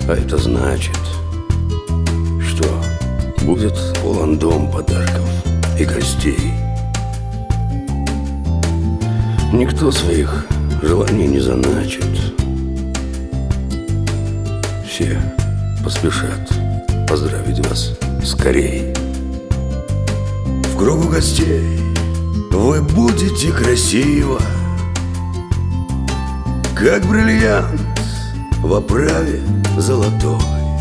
А это значит, что будет полон дом подарков и гостей. Никто своих желаний не заначит. Все поспешат поздравить вас скорей. В кругу гостей вы будете красиво, как бриллиант в оправе золотой.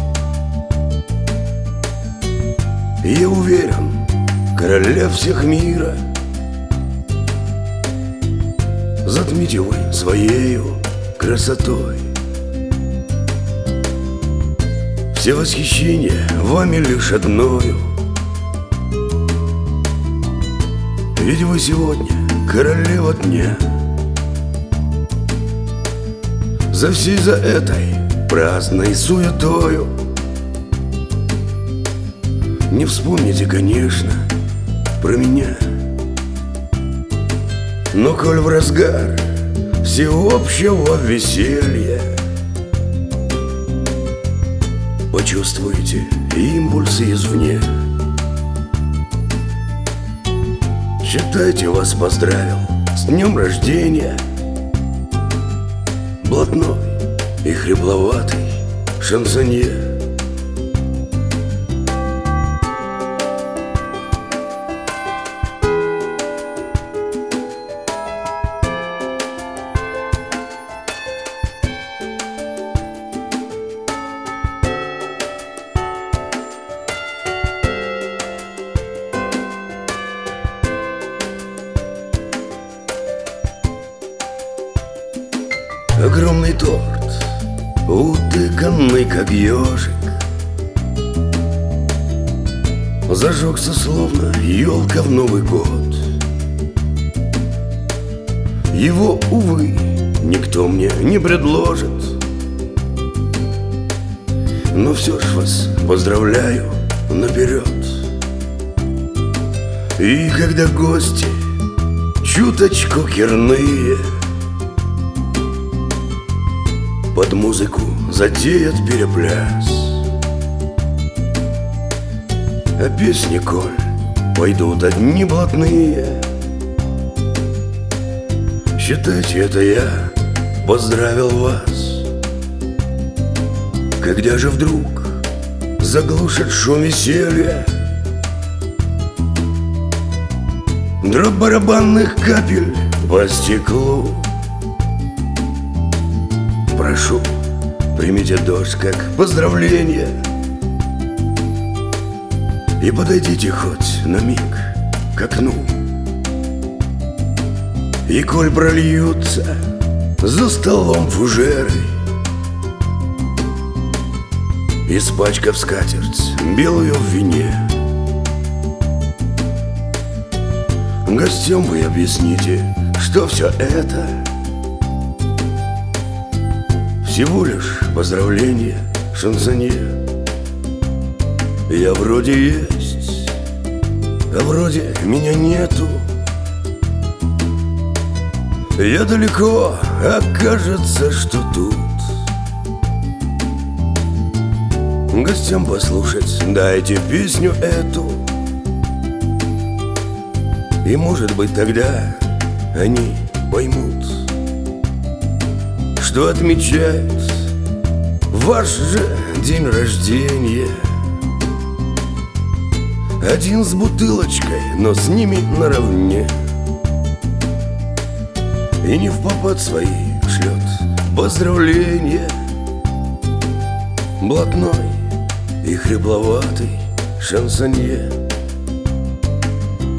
Я уверен, короля всех мира затмите вы своею красотой. Все восхищения вами лишь одною, ведь вы сегодня королева дня. За всей за этой праздной суетою не вспомните, конечно, про меня. Но коль в разгар всеобщего веселья почувствуйте импульсы извне, считайте, вас поздравил с днем рождения блатной и хрипловатый шансонье. Огромный торт, утыканный как ежик, зажегся словно елка в Новый год. Его, увы, никто мне не предложит, но все ж вас поздравляю наперед. И когда гости чуточку кирные под музыку затеят перепляс, а песни, коль пойдут одни блатные, считайте, это я поздравил вас. Когда же вдруг заглушит шум веселья дробь барабанных капель по стеклу, прошу, примите дождь как поздравление и подойдите хоть на миг к окну. И коль прольются за столом фужеры, испачкав скатерть белую в вине, гостям вы объясните, что все это всего лишь поздравление шансонье. Я вроде есть, а вроде меня нету. Я далеко, а кажется, что тут. Гостям послушать дайте песню эту, и, может быть, тогда они поймут, что отмечают ваш же день рождения. Один с бутылочкой, но с ними наравне, и не впопад свои шлет поздравления блатной и хрипловатый шансонье.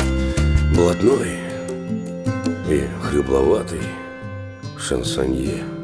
Блатной и хрипловатый шансонье.